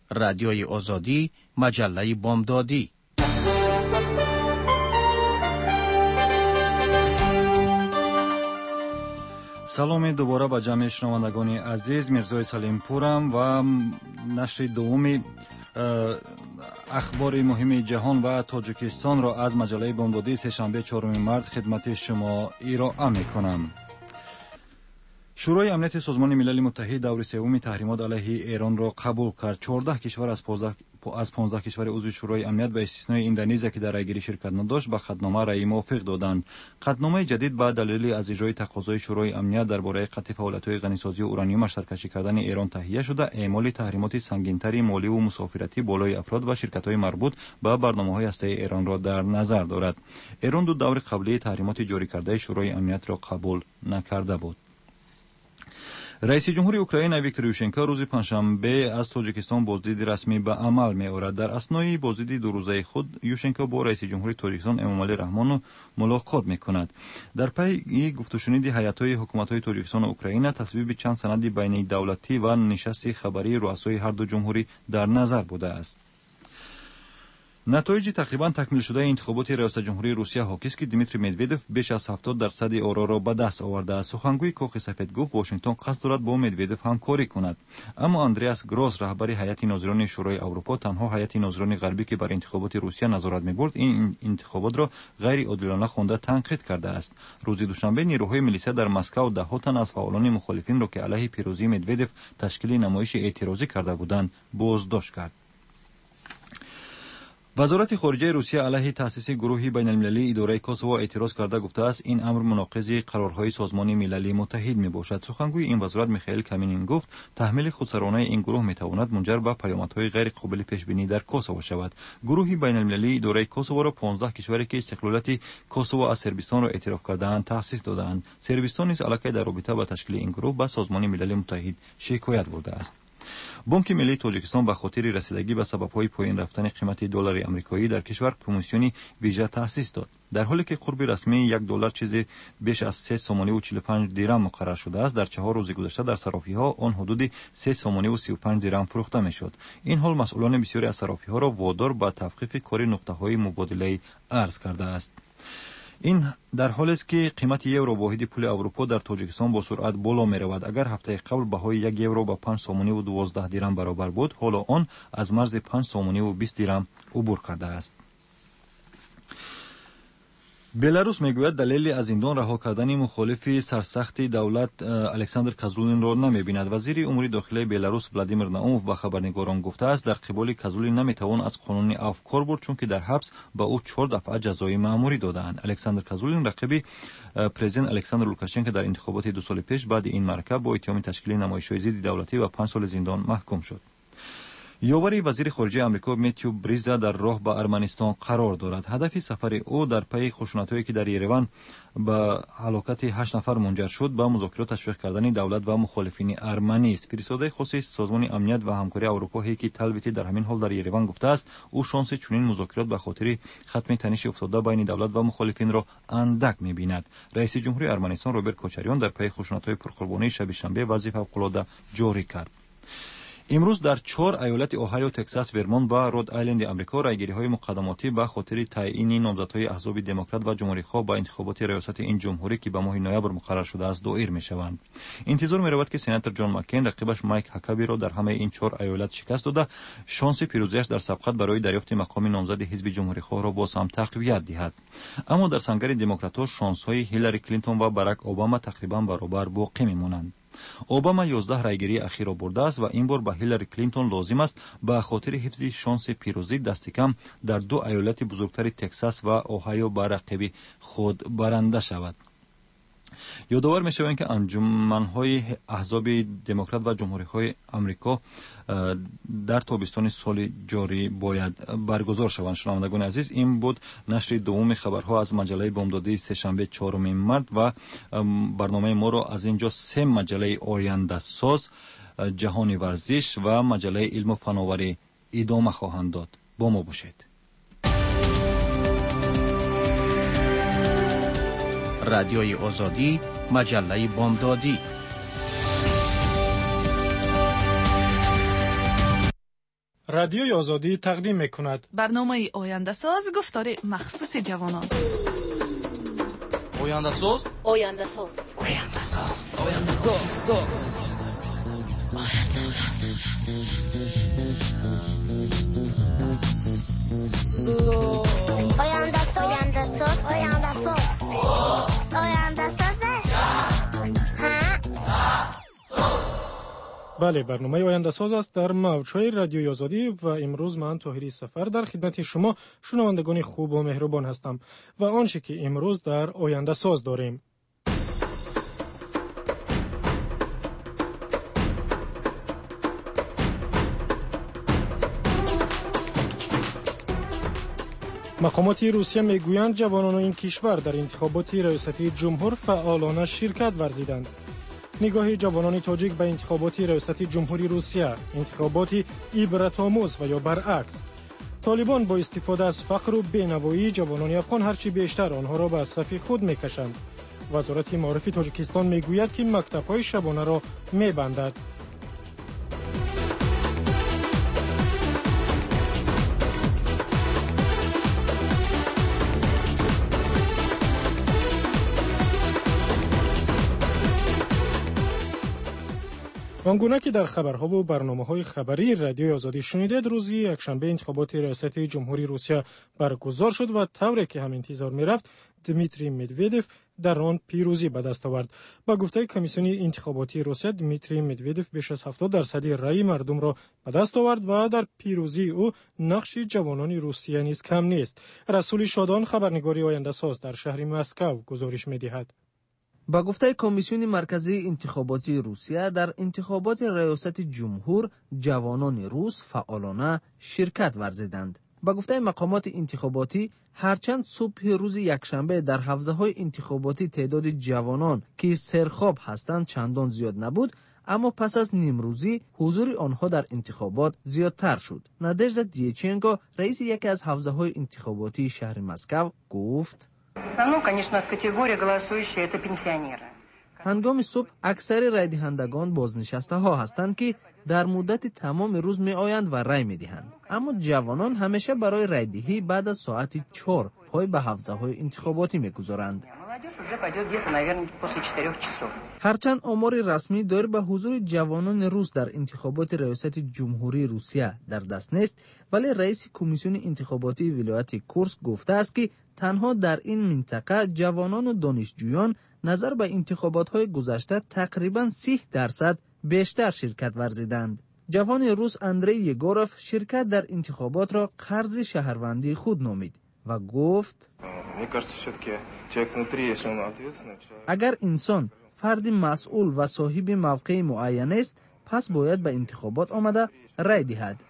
رادیوی آزادی، مجله بامدادی. سلام دوباره به جمع شنوندگان عزیز. میرزای سلیمپورم و نشر دوم اخبار مهم جهان و تاجیکستان را از مجله بامدادی سه‌شنبه 4 مارس خدمت شما ارائه می‌کنم. شورای امنیت سازمان ملل متحد دور سوم تحریمات علیه ایران را قبول کرد. 14 کشور از 15 کشور عضو شورای امنیت به استثنای اندونزیا که در رأیگیری شرکت نداشت به خطنامه رأی موافق دادند. خطنامه جدید به دلیل از اجرای تقاضای شورای امنیت درباره قطع فعالیت‌های غنیسازی اورانیوم سرکشی کردن ایران تهیه شده، اعمال تحریمات سنگین‌تری مالی و مسافرتی بالای افراد و شرکت‌های مربوط به برنامه‌های هسته‌ای ایران را در نظر دارد. ایران دو دور قبلی تحریمات جاری کرده شورای امنیت را قبول نکرده بود. رئیس جمهور اوکراین ویکتور یوشنکو روز پنجشنبه از تاجیکستان بازدید رسمی به عمل می‌آورد. در اثنای بازدید دو روزه خود یوشنکو با رئیس جمهور تاجیکستان امامعلی رحمان ملاقات می‌کند. در پی گفت‌وشنود هیئت‌های حکومت‌های تاجیکستان و اوکراین تصویب چند سند بین دولتی و نشست خبری رؤسای هر دو جمهوری در نظر بوده است. نتایج تقریبا تکمیل شده انتخابات ریاست جمهوری روسیه حاکی است که دیمیتری مدودوف بیش از 70% آرا را به دست آورده است. سخنگوی کاخ سفید گفت واشنگتن قصد دارد با مدودوف همکاری کند، اما اندریاس گروس رهبر هیئت ناظران شورای اروپا، تنها هیئت ناظران غربی که بر انتخابات روسیه نظارت می‌برد، این انتخابات را غیر عادلانه خوانده تنقید کرده است. روز دوشنبه نیروهای میلیشه در مسکو ده تن از فعالان مخالفین را که علیه پیروزی مدودوف تشکیل نمایش اعتراضی کرده بودند بازداشت کرد. وزارت خارجه روسیه علیه تأسیس گروهی بین‌المللی اداره کوسوو اعتراض کرده گفته است این امر مناقض قرارهای سازمان ملل متحد میباشد. سخنگوی این وزارت میخائیل کامینین گفت تحمیل خودسرانه این گروه میتواند منجر به پیامدهای غیر قابل پیش بینی در کوسوو شود. گروهی بین‌المللی اداره کوسوو را 15 کشوری که استقلالیت کوسوو از صربستان را اعتراف کرده‌اند تأسیس داده‌اند. صربستان نیز علاقه در رابطه با تشکیل این گروه به سازمان ملل متحد شکایت برده است. بانک ملی تاجیکستان به خاطر رسیدگی به سبب‌های پایین رفتن قیمت دلار آمریکایی در کشور کمیسیونی ویژه تأسیس داد. در حالی که قرب رسمی 1 دلار چیزی بیش از 3 سومانی و 45 درم مقرر شده است، در 4 روز گذشته در صرافی‌ها آن حدود 3 سومانی و 35 درم فروخته می‌شد. این حال مسئولان بسیاری از صرافی‌ها را وادار به تخفیف کار نقطه‌های مبادله ارز کرده است. این در حالی است که قیمت یورو واحد پول اروپا در تاجیکستان با سرعت بالا می رود. اگر هفته قبل بهای 1 یورو با 5 سومانی و 12 درم برابر بود، حالا آن از مرز 5 سومانی و 20 درم عبور کرده است. بلاروس میگوید دلیلی از زندان رها کردن مخالف سرسخت دولت الکساندر کازولین را نمیبیند. وزیر امور داخلی بلاروس ولادیمیر ناوموف به خبرنگاران گفته است در قبال کازولین نمیتوان از قانون عفو کار برد چون که در حبس به او 4 دفعه جزای مأموری دادند. الکساندر کازولین رقیب پرزیدنت الکساندر لوکاشنکو در انتخابات 2 سال پیش بعد این مرکب با اتهام تشکیل نمایش‌های ضد دولتی و 5 سال زندان محکوم شد. یاوری وزیر خارجه آمریکا متیو بریزا در راه به ارمنستان قرار دارد. هدف سفر او در پی خشونت‌هایی که در یریوان به هلاکت 8 نفر منجر شد به مذاکرات تشویق کردن دولت و مخالفین ارمنی است. فرستاده خصوصی سازمان امنیت و همکاری اروپا هیکی تلویتی در همین حال در یریوان گفته است او شانس چنین مذاکرات به خاطر ختم تنش افتاده بین دولت و مخالفین را اندک می‌بیند. رئیس جمهوری ارمنستان روبرت کوچریان در پی خشونت‌های پرقربانی شب شنبه وظیفه فوق‌العاده جاری کرد. امروز در 4 ایالت اوهایو، تگزاس، ورمونت و رود آیلند آمریکا رأیگیری‌های مقدماتی به خاطر تعیین نامزدهای احزاب دموکرات و جمهوری‌خواه با انتخابات ریاست این جمهوری که به ماه نوامبر مقرر شده است دایر می‌شوند. انتظار می‌رود که سناتور جان مکین رقیبش مایک هاکابی را در همه این 4 ایالت شکست داده شانس پیروزیش در سبقت برای دریافت مقام نامزد حزب جمهوری‌خواه را باز هم تقویت دهد. اما در سنگر دموکرات‌ها شانس‌های هیلاری کلینتون و باراک اوباما تقریباً برابر باقی می‌مانند. اوباما 11 رأیگیری اخیر را برده است و این بار به هیلاری کلینتون لازم است به خاطر حفظ شانس پیروزی دست کم در 2 ایالت بزرگتر تگزاس و اوهایو به رقیب خود برنده شود. یادآور می‌شویم که انجمن‌های احزاب دموکرات و جمهوری‌خواه آمریکا در تابستان سال جاری باید برگزار شوند. شنوندگان عزیز، این بود نشر دوم خبرها از مجله بامدادی سه‌شنبه 4 مارس و برنامه ما را از اینجا 3 مجله آینده ساز، جهان ورزش و مجله علم و فناوری ادامه خواهند داد. با ما باشید. رادیوی آزادی، مجله بامدادی. رادیوی آزادی تقدیم می‌کند. برنامه آینده ساز گفتار مخصوص جوانان. آینده ساز. آینده ساز. آینده ساز. آینده ساز. آینده ساز. آینده ساز. آینده ساز. آینده ساز. بله، برنامه آینده ساز است در موج‌های رادیوی آزادی و امروز من طاهری سفر در خدمت شما شنوندگان خوب و مهربان هستم و آنچه که امروز در آینده ساز داریم. مقامات روسیه میگویند جوانان این کشور در انتخابات ریاستی جمهور فعالانه شرکت ورزیدند. نگاه جوانان تاجیک به انتخابات ریاستی جمهوری روسیه، انتخاباتی عبرت‌آموز و یا برعکس. طالبان با استفاده از فقر و بینوایی جوانان افغان هرچی بیشتر آنها را به صف خود میکشند. وزارت معارف تاجیکستان میگوید که مکتب‌های شبانه را میبندد. آنگونه که در خبرها و برنامه‌های خبری رادیوی آزادی شنیدید، روز یکشنبه انتخابات ریاست جمهوری روسیه برگزار شد و طوری که هم انتظار می‌رفت دمیتری مدودوف در آن پیروزی به دست آورد. با گفته کمیسیون انتخاباتی روسیه، دمیتری مدودوف بیش از 70% رأی مردم را به دست آورد و در پیروزی او نقش جوانان روسیه نیز کم نیست. رسول شادان، خبرنگاری آینده ساز در شهر مسکو گزارش می‌دهد. با گفته کمیسیون مرکزی انتخاباتی روسیه، در انتخابات ریاست جمهور جوانان روس فعالانه شرکت ورزیدند. با گفته مقامات انتخاباتی، هرچند صبح روز یکشنبه در حوزه‌های انتخاباتی تعداد جوانان که سرخواب هستند چندان زیاد نبود، اما پس از نیمروزی حضور آنها در انتخابات زیادتر شد. نادژدا دیچنکو، رئیس یکی از حوزه‌های انتخاباتی شهر مسکو، گفت: هنگام صبح اکثر رای دهندگان بازنشسته ها هستند که در مدت تمام روز می آیند و رای می دهند. اما جوانان همیشه برای رای دهی بعد از ساعت 4 پای به حوزه های انتخاباتی می گذارند. هرچند آمار رسمی دایر به حضور جوانان روس در انتخابات ریاست جمهوری روسیه در دست نیست، ولی رئیس کمیسیون انتخاباتی ولایت کورسک گفته است که تنها در این منطقه جوانان و دانشجویان نظر به انتخابات‌های گذشته تقریباً 30% بیشتر شرکت ورزیدند. جوان روس اندری یگوروف شرکت در انتخابات را قرض شهروندی خود نامید و گفت: اگر انسان فرد مسئول و صاحب موقع معین است، پس باید به انتخابات آمده رای دهد.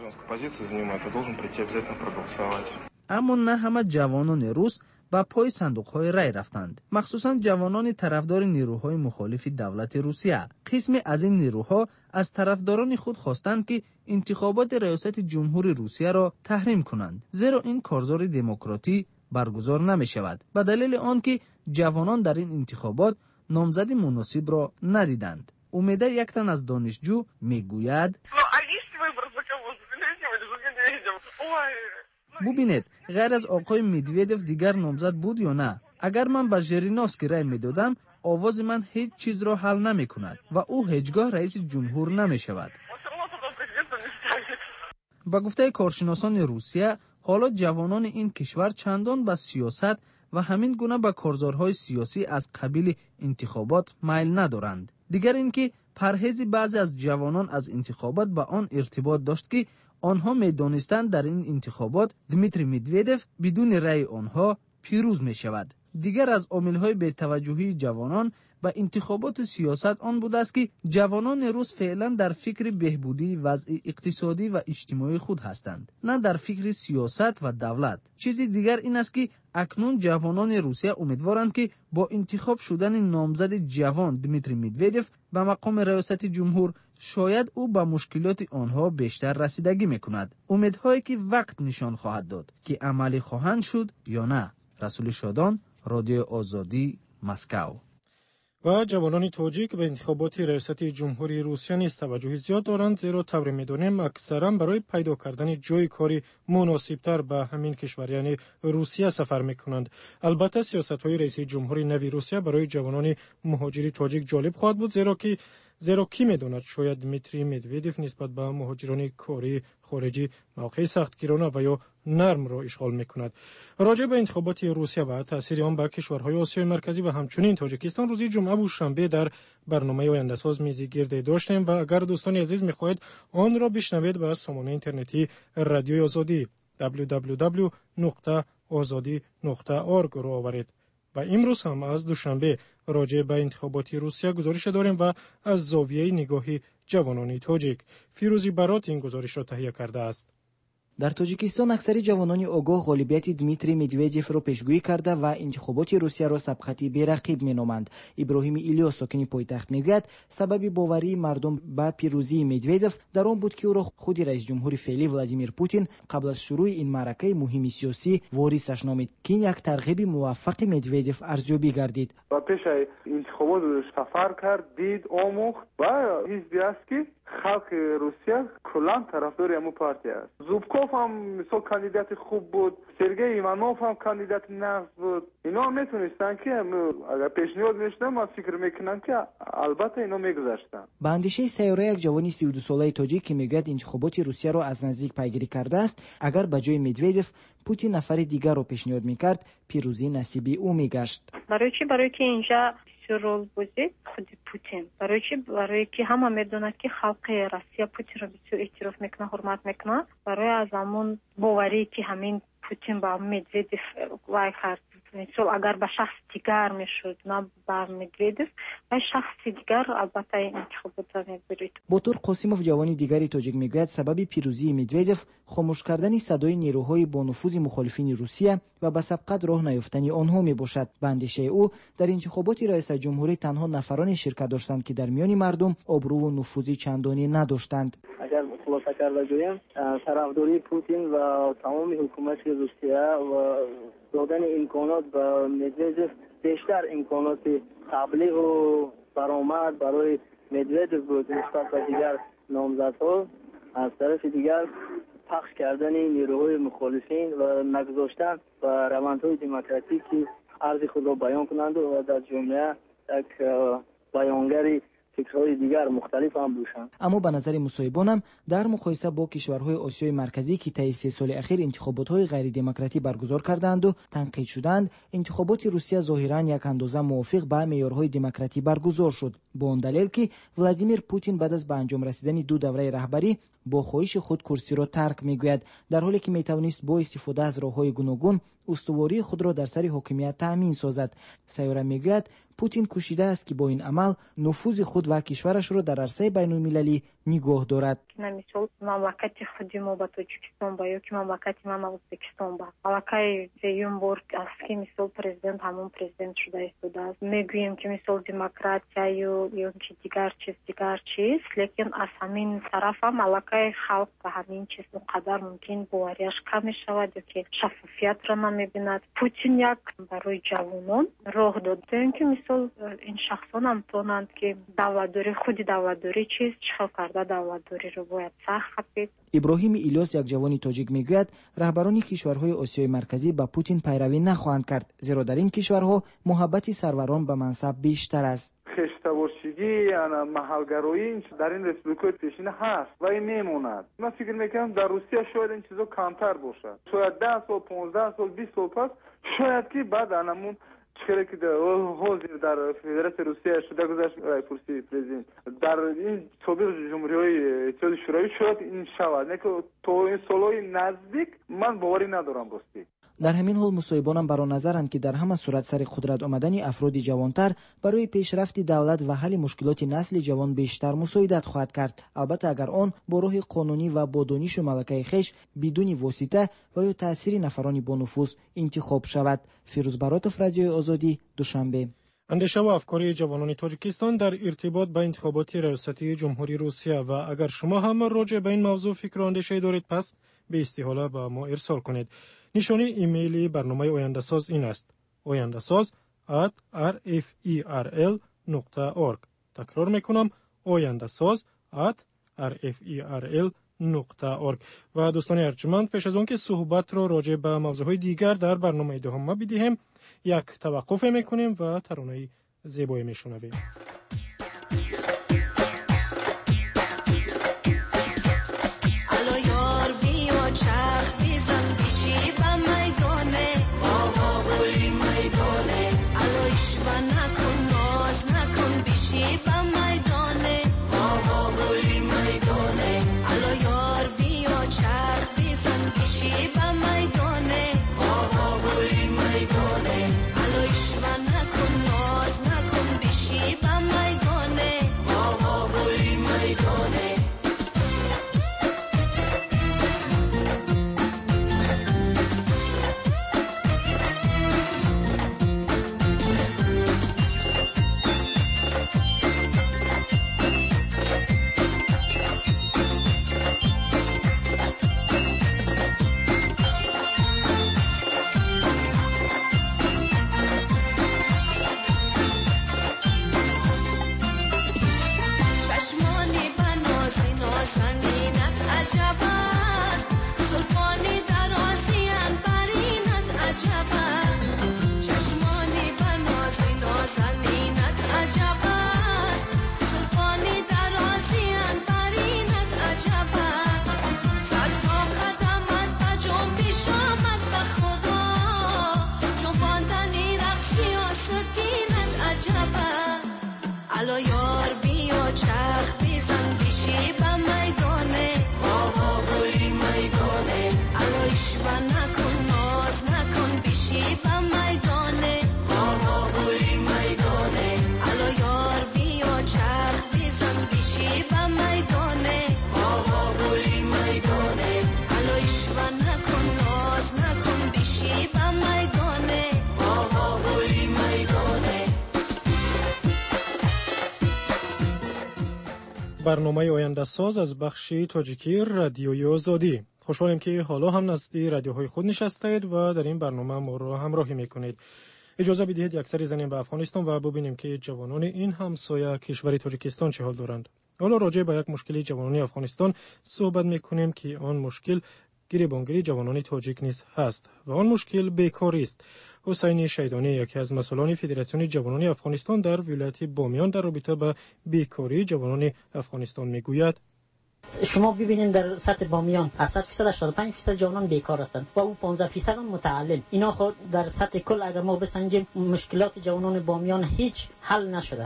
اما نه همه جوانان روس با پای صندوق‌های رای رفتند، مخصوصاً جوانان طرفدار نیروهای مخالف دولت روسیه. قسمی از این نیروها از طرفداران خود خواستند که انتخابات ریاست جمهوری روسیه را تحریم کنند، زیرا این کارزار دموکراتی برگزار نمی شود به دلیل آنکه جوانان در این انتخابات نامزد مناسب را ندیدند. امیده، یک تن از دانشجو، میگوید: ببینید، غیر از آقای مدودوف دیگر نامزد بود یا نه؟ اگر من به ژیرینوفسکی رای میدادم، آواز من هیچ چیز را حل نمی کند و او هیچگاه رئیس جمهور نمی شود. با گفته کارشناسان روسیه، حالا جوانان این کشور چندان به سیاست و همین گونه به کارزارهای سیاسی از قبیل انتخابات میل ندارند. دیگر اینکه پرهیز بعضی از جوانان از انتخابات با آن ارتباط داشت که آنها می‌دانستند در این انتخابات دمیتری مدودوف بدون رأی آنها پیروز می‌شود. دیگر از عامل‌های بی‌توجهی جوانان به انتخابات سیاست آن بود است که جوانان روس فعلا در فکر بهبودی وضع اقتصادی و اجتماعی خود هستند، نه در فکر سیاست و دولت. چیزی دیگر این است که اکنون جوانان روسیه امیدوارند که با انتخاب شدن نامزد جوان دمیتری مدودوف به مقام ریاست جمهور شاید او به مشکلات آنها بیشتر رسیدگی میکند. امیدهایی که وقت نشان خواهد داد که عملی خواهند شد یا نه. رسول شادان، رادیو آزادی، مسکو. و جوانان تاجیک به انتخابات ریاست جمهوری روسیه نیز توجه زیاد دارند، زیرا طور می‌دانیم اکثرا برای پیدا کردن جای کاری مناسب‌تر به همین کشور یعنی روسیه سفر می‌کنند. البته سیاست‌های رئیس جمهوری نوی روسیه برای جوانان مهاجری تاجیک جالب خواهد بود، زیرا کی می‌داند شاید دمیتری مدودیف نسبت به مهاجران کاری خارجی موقع سختگیرانه و یا نرم را اشغال می‌کند. راجع به انتخابات روسیه و تأثیر آن بر کشورهای آسیای مرکزی و همچنین تاجیکستان روز جمعه و شنبه در برنامه آینده ساز میزی گرد داشتیم و اگر دوستان عزیز می‌خواهید آن را بشنوید به سامانه اینترنتی رادیوی آزادی www.azadi.org را آورید. و امروز هم از دوشنبه راجع به انتخابات روسیه گزارش داریم و از زاویه نگاهی جوانان تاجیک. فیروزی برات این گزارش را تهیه کرده است. در تاجیکستان اکثر جوانان آگاه غالبیت دمیتری مدودیف را پیشگویی کرده و انتخابات روسیه را سبقتی بی‌رقیب می‌نامند. ابراهیم ایلیاس ساکن پایتخت میگوید سبب باوری مردم به پیروزی مدودیف در آن بود که او را خود رئیس جمهور فعلی ولادیمیر پوتین قبل از شروع این معرکه مهم سیاسی واریسش نامید که این یک ترغیب موفق مدودیف ارزیابی گردید. و پیش انتخابات سفر کرد، دید، آموخت و حزبی است که خلق روسیه کلان طرفدار امو پارتی است. زوبکوف هم مثلا کاندیدات خوب بود، سرگئی ایوانوف هم کاندیدات نقص بود. اینا میتونستن که اگر پیشنهاد میشدن ما فکر میکنم که البته اینا میگذاشتن. به اندیشه سیاره یک جوانی 32 ساله تاجیک که میگوید انتخابات روسیه را از نزدیک پیگیری کرده است، اگر به جای مدودیف پوتین نفر دیگر را پیشنهاد میکرد پیروزی نصیب او میگشت. برای که اینجا رول بازی خود پوتین برای که همه میدونند که خلق روسیه پوتین را بسیار احترام میکنه، حرمت میکنه. برای از همون باوری که همین پوتین با مدودیف وای کرد، مثلا اگر به شخص دیگر میشد نه با مدودیف و شخص دیگر البته انتخابات را میبرید. بطور قاسموف جوانی دیگری تاجیک میگوید سبب پیروزی مدودیف خاموش کردن صدای نیروهای با نفوذ مخالفین روسیه و به سبقت راه نیافتن آنها میباشد. به اندیشه او در انتخابات رئیس جمهوری تنها نفرانی شرکت داشتند که در میان مردم آبرو و نفوذ چندانی نداشتند. اگر خلاصه کرده گویم طرفداری پوتین و تمام حکومت روسیه و دادن امکانات به مدودیف بیشتر امکانات تبلیغ و برآمد برای مدودیف بود نسبت به دیگر نامزدها. از طرف دیگر پخش کردن نیروهای مخالفین و نگذاشتن و روندهای دموکراتیکی عرض خود را بیان کنند و در جمله یک بیانگری فکرهای دیگر مختلف هم باشند. اما به نظر مصاحبانم در مقایسه با کشورهای آسیای مرکزی که طی 3 سال اخیر انتخابات‌های غیر دموکراتی برگزار کردند و تنقید شدند، انتخابات روسیه ظاهراً یک اندازه موافق با معیارهای دموکراتی برگزار شد، با آن دلیل که ولادیمیر پوتین بعد از به انجام رسیدن 2 دوره رهبری با خواهش خود کرسی را ترک میگوید، در حالی که میتوانست با استفاده از راههای گوناگون استواری خود را در سر حاکمیت تأمین سازد. سیاره میگوید پوتین کوشیده است که با این عمل نفوذ خود و کشورش را در عرصه بین‌المللی نگاه دارد. مثل مملکت خودی ما با تاجیکستان با یا که مملکت ما ازبکستان با علاقه زیون بورگ است که مثل پرزیدنت همون پرزیدنت شده است. میگوییم که مثل دموکراسی یا که دیگر چیز لیکن از همین طرف هم علاقه خلق به همین چیز مقدر ممکن باوریش کم شود که شفافیت را نمیبیند. پوتین یک برای جوانان راه داده که مثل این شخصان هم تونند که دولتداری چیز چه کرده دولتداری رو باید سخت. ابراهیم ایلیاس یک جوانی تاجیک میگوید رهبران کشورهای آسیای مرکزی با پوتین پیروی نخواهند کرد، زیرا در این کشورها محبت سروران به منصب بیشتر است. خشتباشگی یا محلگرایی در این رسپوبلیک‌های پیشین هست و این میموند. من فکر میکنم در روسیه شاید این چیزا کمتر باشد. شاید 10 سال 15 سال 20 سال پس شاید که بعد انمون چیزی که در فدراسیون روسیه شده گذشت کرسی پرزیدنت در این سابق جمهوری‌های اتحاد شوروی شاید این شود، نه که تو این سالهای نزدیک من باوری ندارم راستی. در همین حال مصاحبانم بر آن نظرند که در همه صورت سر قدرت آمدن افراد جوانتر برای پیشرفت دولت و حل مشکلات نسل جوان بیشتر مساعدت خواهد کرد، البته اگر آن با راه قانونی و با دانش و ملکه خویش بدون واسطه و یا تأثیر نفرانی با نفوذ انتخاب شود. فیروز براتوف، رادیو آزادی، دوشنبه. اندیشه و افکار جوانان تاجیکستان در ارتباط با انتخابات ریاستی جمهوری روسیه و اگر شما هم راجع به این موضوع فکر و اندیشه دارید پس به استحاله به ما ارسال کنید. نشانی ایمیلی برنامه آینده ساز این است: oyandasaz@rferl.org. تکرار میکنم oyandasoz@rferl.org. و دوستان ارجمند، پیش از اون که صحبت رو راجع به موضوعهای دیگر در برنامه دوم بدیم، یک توقف میکنیم و ترانه زیبایی میشنویم. برنامه آینده ساز از بخش تاجیکی رادیوی آزادی. خوشحالیم که حالا هم نزدیک رادیوهای خود نشستید و در این برنامه ما را همراهی میکنید. اجازه بدهید یک سری بزنیم به افغانستان و ببینیم که جوانان این همسایه کشور تاجیکستان چه حال دارند. حالا راجع به یک مشکلی جوانان افغانستان صحبت میکنیم که آن مشکل گریبانگیری جوانان تاجیک نیز هست و آن مشکل بیکاری است. حسین شیدانی، یکی از مسئولان فدراسیون جوانان افغانستان در ولایت بامیان، در رابطه با بیکاری جوانان افغانستان میگوید: شما ببینید در سطح بامیان از 85% جوانان بیکار هستند و او 15% هم متعلل. اینا خود در سطح کل اگر ما بسنجیم مشکلات جوانان بامیان هیچ حل نشده.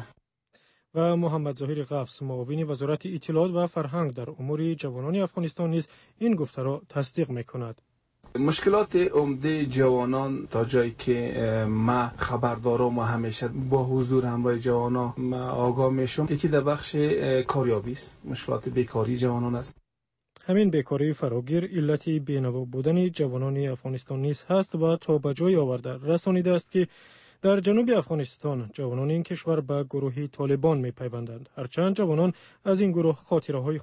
و محمد ظاهر غفص، معاون وزارت اطلاعات و فرهنگ در امور جوانان افغانستان نیز این گفته را تصدیق میکند. مشکلات عمده جوانان تا جایی که ما خبردارم و همیشه با حضور همراه جوانان ما آگاه میشم، یکی در بخش کاریابی است. مشکلات بیکاری جوانان است. همین بیکاری فراگیر علت بینوا بودن جوانان افغانستان نیز هست و تا به جای آورده رسانیده است که در جنوب افغانستان جوانان این کشور به گروه طالبان می پیوندند. هرچند جوانان از این گروه خاطره‌های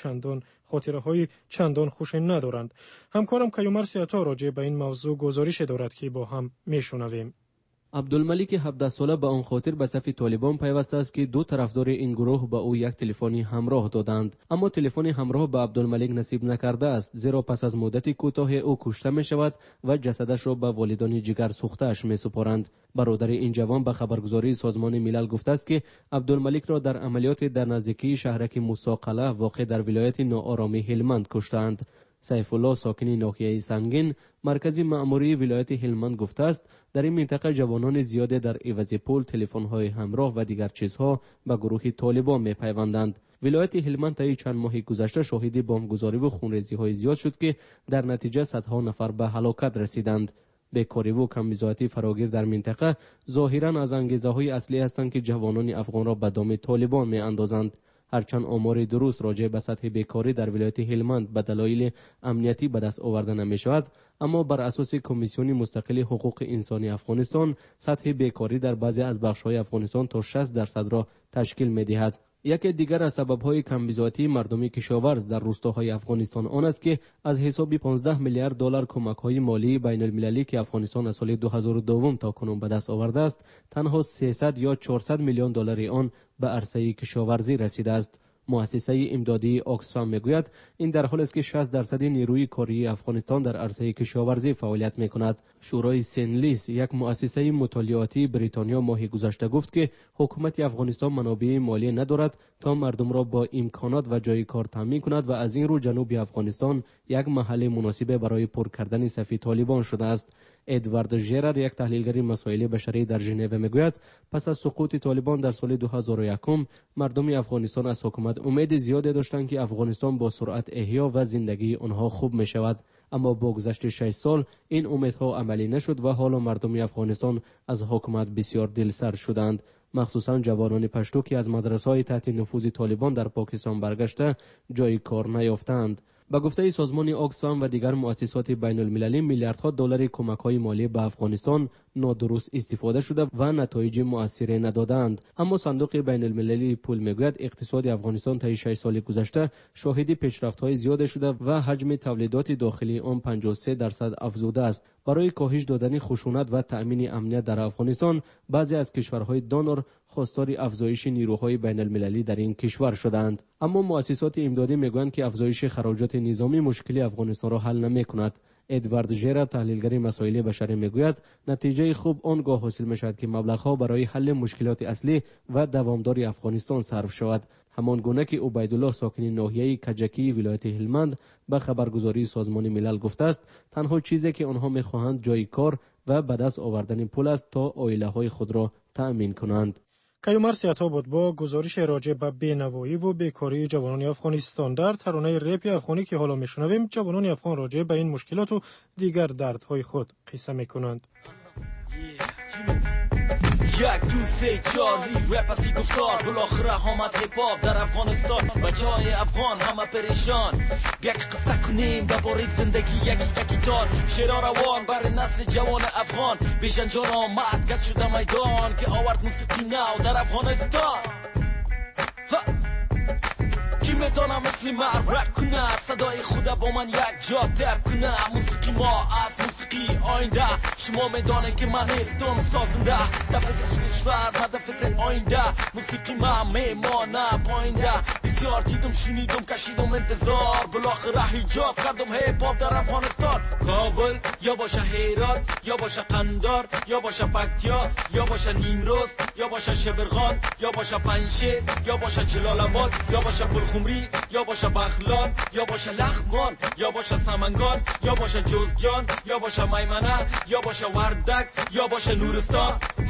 چندان خوش ندارند. همکارم کیومر سیاتا راجع به این موضوع گزارش دارد که با هم میشنویم. عبدالملیک 17 ساله به آن خاطر به صف طالبان پیوسته است که دو طرفدار این گروه به او یک تلفنی همراه دادند، اما تلفن همراه به عبدالملیک نصیب نکرده است، زیرا پس از مدتی کوتاه او کشته می شود و جسدش را به والدان جگر سوخته اش می سپارند. برادر این جوان به خبرگزاری سازمان ملل گفته است که عبدالملیک را در عملیات در نزدیکی شهرک موسی واقع در ولایت ناآرامی هلمند کشتند. سیف الله ساکن ناحیه سنگین مرکزی مأموری ولایت هلمند گفته است در این منطقه جوانان زیاد در عوض پول، تلفن‌های همراه و دیگر چیزها به گروه طالبان می‌پیوندند. ولایت هلمند طی چند ماه گذشته شاهد بمبگذاری و خونریزی‌های زیاد شد که در نتیجه صدها نفر به هلاکت رسیدند. بیکاری و کمبزاعتی فراگیر در منطقه ظاهراً از انگیزه‌های اصلی هستند که جوانان افغان را به دام طالبان می‌اندازند. هرچند آمار درست راجع به سطح بیکاری در ولایت هلمند به دلایل امنیتی به دست آورده نمی شود، اما بر اساس کمیسیون مستقل حقوق انسانی افغانستان سطح بیکاری در بعضی از بخش‌های افغانستان تا 60% را تشکیل می دهد. یکی دیگر از سبب‌های کمبیزاتی مردمی کشاورز در روستاهای افغانستان آن است که از حساب 15 میلیارد دلار کمک‌های مالی بین‌المللی که افغانستان از سال 2002 تا کنون به دست آورده است، تنها 300 یا 400 میلیون دلار آن به عرصه کشاورزی رسیده است. مؤسسه امدادی آکسفام میگوید این در حالی است که 60% نیروی کاری افغانستان در عرصه کشاورزی فعالیت میکند. شورای سنلیس، یک مؤسسه مطالعاتی بریتانیا، ماه گذشته گفت که حکومت افغانستان منابع مالی ندارد تا مردم را با امکانات و جای کار تامین کند و از این رو جنوب افغانستان یک محل مناسب برای پر کردن صف طالبان شده است. ادوارد ژرر، یک تحلیلگر مسائل بشری در ژنو میگوید پس از سقوط طالبان در سال 2001 مردم افغانستان از حکومت امید زیادی داشتند که افغانستان با سرعت احیا و زندگی آنها خوب می شود، اما با گذشت 6 سال این امیدها عملی نشد و حالا مردم افغانستان از حکومت بسیار دلسرد شدند، مخصوصا جوانان پشتو که از مدرسه‌های تحت نفوذ طالبان در پاکستان برگشته جای کار نیافتند. با گفته سازمان آکسفام و دیگر مؤسسات بین المللی میلیاردها دلار کمک‌های مالی به افغانستان نادرست استفاده شده و نتایج مؤثری ندادند. اما صندوق بین المللی پول میگوید اقتصاد افغانستان طی 6 سال گذشته شاهد پیشرفت‌های زیاد شده و حجم تولیدات داخلی آن 53% افزوده است. برای کاهش دادن خشونت و تأمین امنیت در افغانستان، بعضی از کشورهای دونور خواستار افزایش نیروهای بین المللی در این کشور شدند. اما مؤسسات امدادی میگویند که افزایش خراجات نظامی مشکل افغانستان را حل نمی‌کند. ادوارد ژرر، تحلیلگر مسائل بشری، میگوید نتیجه خوب آنگاه حاصل می‌شود که مبلغ‌ها برای حل مشکلات اصلی و دوامدار افغانستان صرف شود. همان گونه که عبیدالله، ساکن ناحیه کجکی ولایت هلمند، به خبرگزاری سازمان ملل گفته است تنها چیزی که آنها می‌خواهند جای کار و به دست آوردن پول است تا عائله‌های خود را تأمین کنند. کیومرث عطابود با گزارش راجع به بی‌نوایی و بیکاری جوانان افغانستان در ترانه رپ افغانی که حالا میشنویم، جوانان افغان راجع به این مشکلات و دیگر دردهای خود قصه میکنند. یک دو سه چاری رپ اسی گفتار بالاخره آمد هیپ هاپ در افغانستان. بچهای افغان همه پریشان، یک قصه کنیم درباره زندگی یکی تار. شعرها روان بر نسل جوان افغان، بیژن جان آمد گشت شده میدان که آورد موسیقی نو در افغانستان. کی میتونه مثل من رپ کنه، صدای خدا با من یک جا تپ کنه. موسیقی ما از موسیقی آینده، شما میدانه که من نیستم سازنده. در فکر کشور و در فکر آینده، موسیقی من میمانه پاینده. بسیار دیدم شنیدم کشیدم انتظار، بالاخره حجاب کردم هیپ هاپ در افغانستان. کابل یا باشه هرات یا باشه قندار یا باشه پکتیا یا باشه نیمروز یا باشه شبرغان یا باشه پنجشیر یا باشه جلال آباد یا باشه خمری یا باشه بخلان یا باشه لغمان یا باشه سمنگان یا باشه جوزجان یا باشه میمنه یا باشه وردک یا باشه نورستان.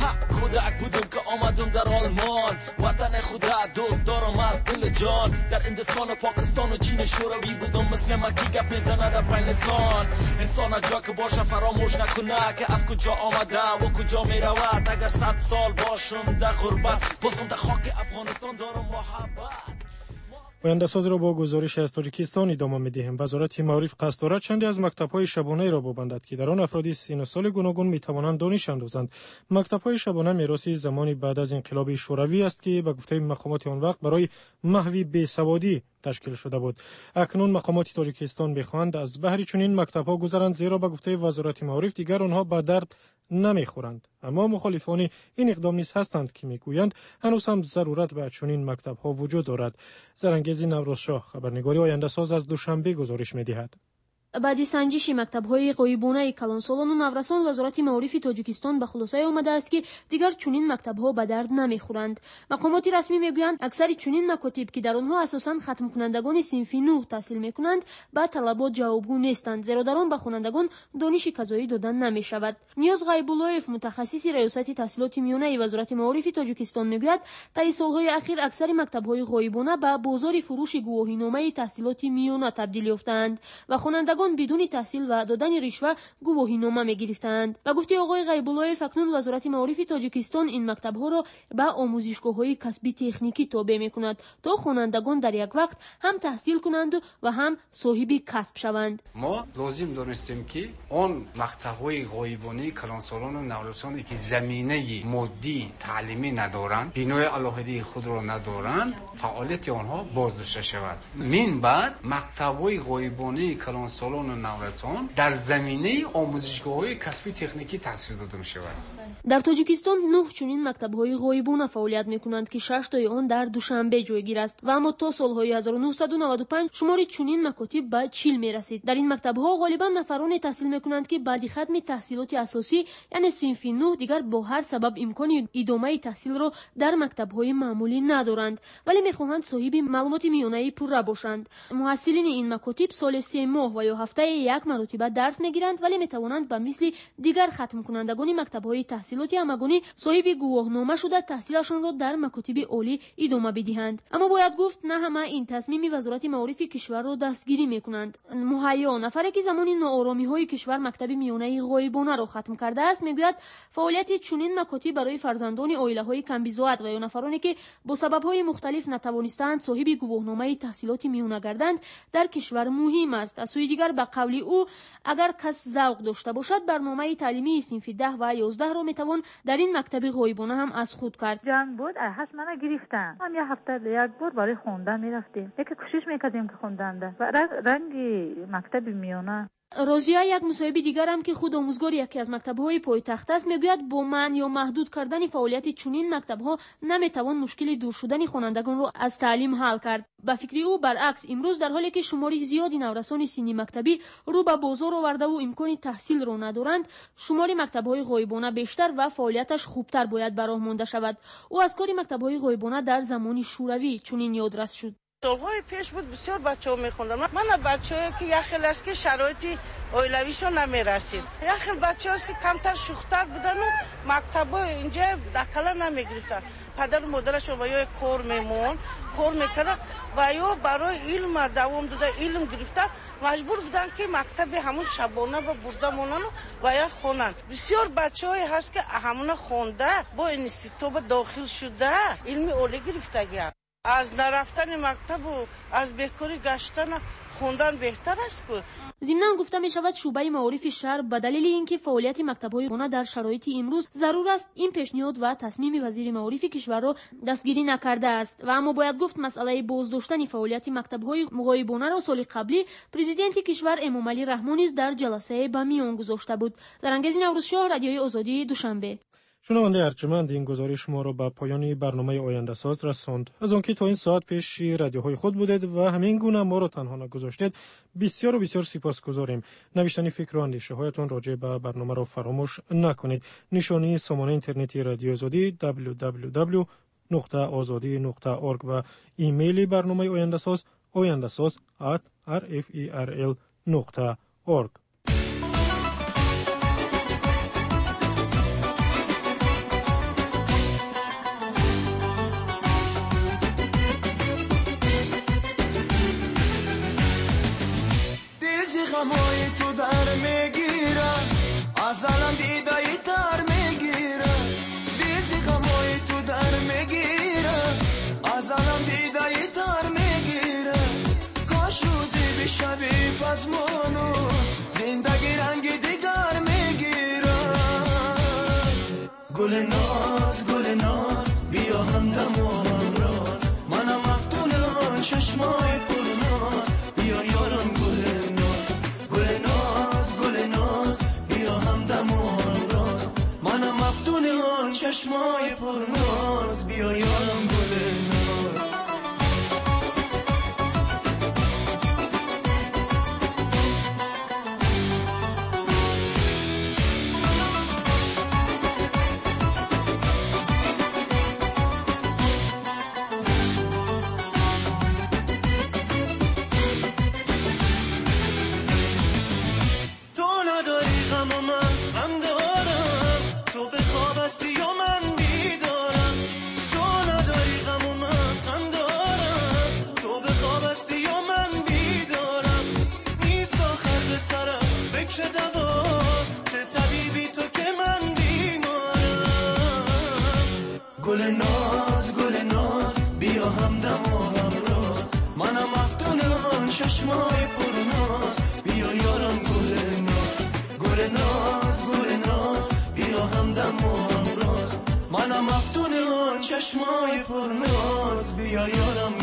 کودک بودم که آمدم در آلمان، وطن خدا دوست دارم از دل جان. در هندوستان و پاکستان و چین شوروی بودم، مثل مکی گپ میزنه در پنجستان. انسان جا که باشه فراموش نکنه که از کجا آمده و کجا میرود. اگر 100 سال باشم در غربت، بازم در خاک افغانستان دارم محبت. پاینده ساز را با گزارش از تاجیکستان ادامه می‌دهیم. وزارت معارف قصد دارد چندی از مکتب‌های شبانه را ببندد که در آن افرادی سن و سال گوناگون می‌توانند دانش اندازند. مکتب‌های شبانه میراثی زمانی بعد از انقلاب شوروی است که به گفته مقامات آن وقت برای محو بیسوادی تشکیل شده بود. اکنون مقامات تاجیکستان می‌خواهند از بهر چنین مکتب‌ها گذرند، زیرا به گفته وزارت معارف دیگر آنها به درد نمیخورند. اما مخالفان این اقدام نیز هستند که میگویند هنوز هم ضرورت به چنین مکتب‌ها وجود دارد. زرنگیزی نوروزشاه، خبرنگاری آینده ساز، از دوشنبه گزارش می‌دهد. بعد سنجش مکتب‌های غایبانه کلانسالان و نورسان، وزارت معارف تاجیکستان به خلاصه آمده است که دیگر چنین مکتب‌ها به درد نمیخورند. مقامات رسمی میگویند اکثر چنین مکاتب که در آنها اساساً ختم کنندگان صنف 9 تحصیل میکنند به طلبات جوابگو نیستند، زیرا در آن به خوانندگان دانش کذایی دادن نمیشود. نیاز غیب‌اللهیف، متخصص ریاست تحصیلات میانه وزارت معارف تاجیکستان میگوید طی سالهای اخیر اکثر مکتب‌های غایبانه به بازار فروش گواهینامه تحصیلات میانه تبدیل یافتند و خوانندگان خوانندگان بدون تحصیل و دادن رشوه گواهینامه می‌گرفتند. و گفته آقای غیب‌الله فکنون وزارت معارف تاجیکستان این مکتب‌ها را به آموزشگاه‌های کسبی تکنیکی تابع می‌کند تا خوانندگان در یک وقت هم تحصیل کنند و هم صاحب کسب شوند. ما لازم دانستیم که آن مکتب‌های غایبانه کلانسالان و نورسانی که زمینه مادی تعلیمی ندارند، بنای علاهده خود را ندارند، فعالیت آنها بازداشته شود. من بعد مکتب‌های غایبانه کلانسالان و نورسان در زمینه آموزشگاه‌های کسبی تکنیکی تأسیس داده می‌شود. در تاجیکستان 9 چنین مکتب‌های غایبانه فعالیت می‌کنند که 6 تای آن در دوشنبه جایگیر است و اما تا سال‌های 1995 شمار چنین مکاتب به 40 می‌رسید. در این مکتب‌ها غالباً نفران تحصیل می‌کنند که بعد ختم تحصیلات اساسی یعنی صنف 9 دیگر با هر سبب امکان ادامه تحصیل را در مکتب‌های معمولی ندارند ولی می‌خواهند صاحب معلومات میانه‌ای پوره باشند. محصلین این مکاتب سال 3 ماه و یا هفته یک مرتبه درس می‌گیرند ولی می‌توانند به مثل دیگر ختم کنندگان مکتب‌های تحصیلات همگانی صاحب گواهنامه شده تحصیلشان را در مکاتب عالی ادامه بدهند. اما باید گفت نه همه این تصمیم وزارت معارف کشور را دستگیری می‌کنند. مهیا نفری که زمان ناآرامی‌های کشور مکتب میانه غایبانه را ختم کرده است میگوید فعالیت چنین مکاتب برای فرزندان عائله‌های کم‌بضاعت و یا نفرانی که با سبب‌های مختلف نتوانستند صاحب گواهنامه تحصیلات میانه گردند در کشور مهم است. از سوی دیگر به قول او اگر کس ذوق داشته باشد برنامه تعلیمی صنف 10 و 11 را میتوان در این مکتب غایبانه هم از خود کرد. جنگ بود هست منو گرفتن. هم یه هفته یک بار برای خوندن میرفتیم. یکی کوشش میکردیم که خوندن و رنگ مکتب میانه. رازیه یک مصاحبه دیگر هم که خود آموزگار یکی از مکتب‌های پایتخت است میگوید با منع یا محدود کردن فعالیت چنین مکتب‌ها نمیتوان مشکل دور شدن خوانندگان را از تعلیم حل کرد. به فکر او برعکس امروز در حالی که شمار زیادی نورسان سنی مکتبی رو به بازار آورده و امکان تحصیل را ندارند، شمار مکتب‌های غایبانه بیشتر و فعالیتش خوبتر باید به راه مانده شود. او از کار مکتب‌های غایبانه در زمان شوروی چنین یادرس شد. سالهای پیش بود بسیار بچه‌ها می‌خوندن. من بچه‌ای که یه خیلی است که شرایط اولیویشون نمی‌رسید. یه خیلی بچه‌ها است که کمتر شوختر بودن و مکتب‌ها اینجا دکله نمی‌گرفتن. پدر مادرشون و یا کار می‌کردن و یا برای علم دوام داده علم گرفتن مجبور بودن که مکتب همون شبانه و برده مونن و یا خوانن. بسیار بچه‌ای هست که همون خونده با اینستیتوت داخل شده علم اولی گرفتگی. از نرفتن مکتب و از بهکاری گشتن خوندن بهتر است که ضمناً گفته می شود شعبه معارف شهر به دلیل اینکه فعالیت مکتب‌های غایبانه در شرایط امروز ضرور است این پیشنهاد و تصمیم وزیر معارف کشور را دستگیری نکرده است و اما باید گفت مسئله بازداشتن فعالیت مکتب‌های غایبانه را سال قبلی پرزیدنت کشور امامعلی رحمانی نیز در جلسه به میان گذاشته بود. در انگیز نوروزشاه رادیوی آزادی دوشنبه. شنونده ارجمند این گزارش ما را به پایان برنامه آینده ساز رساند. از آنکه تا این ساعت پیش رادیوهای خود بودید و همین گونه ما را تنها نگذاشتید بسیار و بسیار سپاسگزاریم. نوشتن فکر و اندیشه هایتان راجع به برنامه را فراموش نکنید. نشانی سامانه اینترنتی رادیو آزادی www.azadi.org و ایمیل برنامه آینده ساز oyandasaz@rferl.org. غمای تو در میگیرم از الان دیدایی تر میگیرم دیزی غمای تو در میگیرم از الان دیدایی تر میگیرم کاش روزی بشوی پس منو زندگی رنگ دیگر میگیرم گل ناز بیا همدم و همراز منم مفتون آن چشمای پرناز بیا یارم گل ناز بیا همدم و همراز منم مفتون آن چشمای پرناز بیا یارم گل ناز غم و من غم دارم، تو به خواب هستی و من بیدارم. چه دوا چه طبیبی تو که من بیمارم. گل ناز بیا همدم و همراز، منم مفتون آن چشمای پرناز. بیا یارم گل ناز بیا همدم و همراز، منم مفتون آن چشمای پرناز. بیا یارم